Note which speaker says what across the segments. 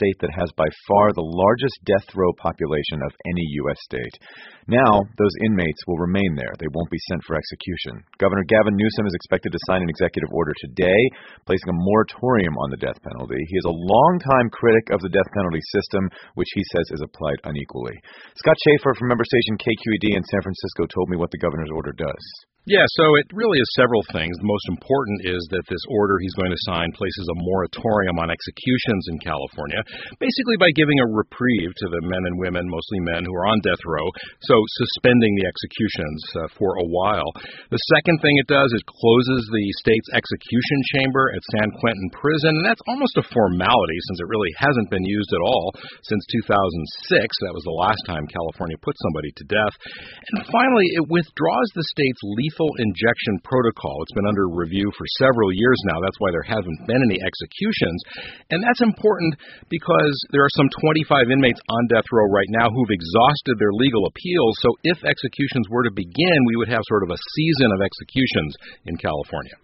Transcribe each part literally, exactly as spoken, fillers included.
Speaker 1: state that has by far the largest death row population of any U S state. Now, those inmates will remain there. They won't be sent for execution. Governor Gavin Newsom is expected to sign an executive order today, placing a moratorium on the death penalty. He is a longtime critic of the death penalty system, which he says is applied unequally. Scott Schaefer from member station K Q E D in San Francisco told me what the governor's order does.
Speaker 2: Yeah, so it really is several things. The most important is that this order he's going to sign places a moratorium on executions in California, basically by giving a reprieve to the men and women, mostly men, who are on death row, so suspending the executions uh, for a while. The second thing it does is closes the state's execution chamber at San Quentin Prison, and that's almost a formality since it really hasn't been used at all since two thousand six. That was the last time California put somebody to death. And finally, it withdraws the state's lethal injection protocol. It's been under review for several years now. That's why there haven't been any executions. And that's important because there are some twenty-five inmates on death row right now who've exhausted their legal appeals. So if executions were to begin, we would have sort of a season of executions in California.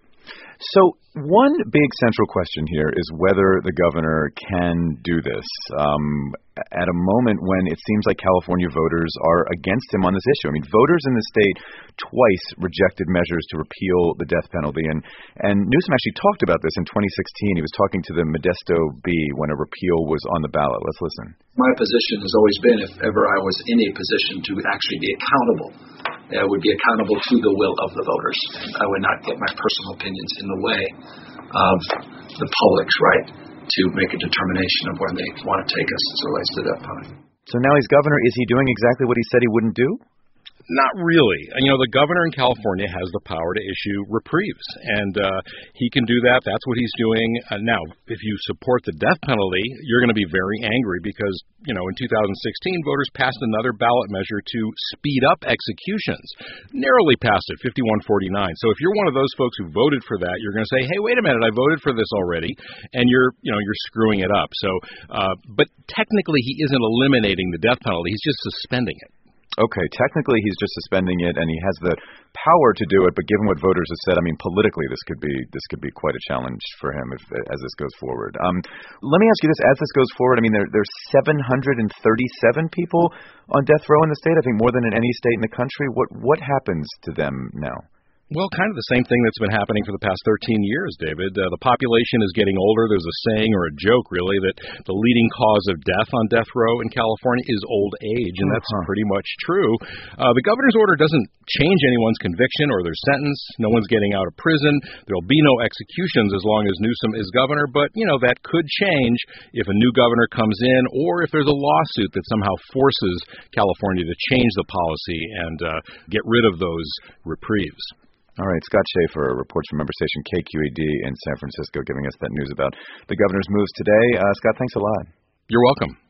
Speaker 1: So one big central question here is whether the governor can do this um, at a moment when it seems like California voters are against him on this issue. I mean, voters in the state twice rejected measures to repeal the death penalty. And, and Newsom actually talked about this in twenty sixteen. He was talking to the Modesto Bee when a repeal was on the ballot. Let's listen.
Speaker 3: My position has always been, if ever I was in a position to actually be accountable, I would be accountable to the will of the voters. I would not get my personal opinions in the way of the public's right to make a determination of where they want to take us as it relates to that point.
Speaker 1: So now he's governor. Is he doing exactly what he said he wouldn't do?
Speaker 2: Not really. You know, the governor in California has the power to issue reprieves, and uh, he can do that. That's what he's doing. Uh, now, if you support the death penalty, you're going to be very angry because, you know, in two thousand sixteen, voters passed another ballot measure to speed up executions. Narrowly passed it, fifty-one forty-nine. So if you're one of those folks who voted for that, you're going to say, hey, wait a minute, I voted for this already, and you're, you know, you're screwing it up. So, uh, but technically, he isn't eliminating the death penalty. He's just suspending it.
Speaker 1: Okay, technically he's just suspending it, and he has the power to do it. But given what voters have said, I mean, politically, this could be this could be quite a challenge for him if as this goes forward. Um, let me ask you this: as this goes forward, I mean, there there's seven hundred thirty-seven people on death row in the state. I think more than in any state in the country. What what happens to them now?
Speaker 2: Well, kind of the same thing that's been happening for the past thirteen years, David. Uh, the population is getting older. There's a saying or a joke, really, that the leading cause of death on death row in California is old age, and that's uh-huh. pretty much true. Uh, the governor's order doesn't change anyone's conviction or their sentence. No one's getting out of prison. There'll be no executions as long as Newsom is governor, but, you know, that could change if a new governor comes in or if there's a lawsuit that somehow forces California to change the policy and uh, get rid of those reprieves.
Speaker 1: All right, Scott Schaefer reports from member station K Q E D in San Francisco, giving us that news about the governor's moves today. Uh, Scott, thanks a lot.
Speaker 2: You're welcome.